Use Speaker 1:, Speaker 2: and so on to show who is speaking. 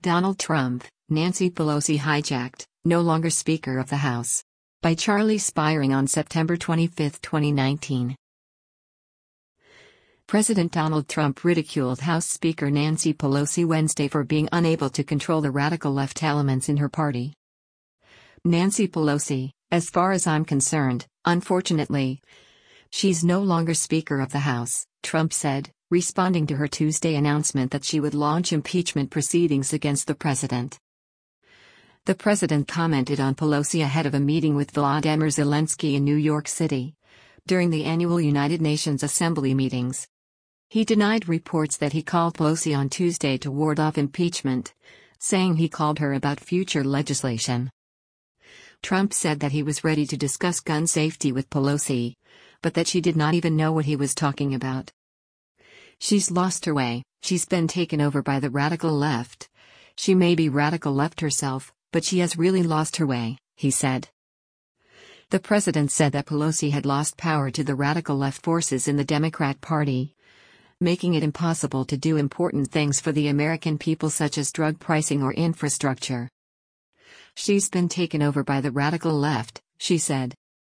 Speaker 1: Donald Trump, Nancy Pelosi hijacked, no longer Speaker of the House. By Charlie Spiring on September 25, 2019. President Donald Trump ridiculed House Speaker Nancy Pelosi Wednesday for being unable to control the radical left elements in her party. Nancy Pelosi, as far as I'm concerned, unfortunately, she's no longer Speaker of the House, Trump said, responding to her Tuesday announcement that she would launch impeachment proceedings against the president. The president commented on Pelosi ahead of a meeting with Volodymyr Zelensky in New York City, during the annual United Nations Assembly meetings. He denied reports that he called Pelosi on Tuesday to ward off impeachment, saying he called her about future legislation. Trump said that he was ready to discuss gun safety with Pelosi, but that she did not even know what he was talking about. She's lost her way, she's been taken over by the radical left. She may be radical left herself, but she has really lost her way, he said. The president said that Pelosi had lost power to the radical left forces in the Democrat Party, making it impossible to do important things for the American people such as drug pricing or infrastructure. She's been taken over by the radical left, she said.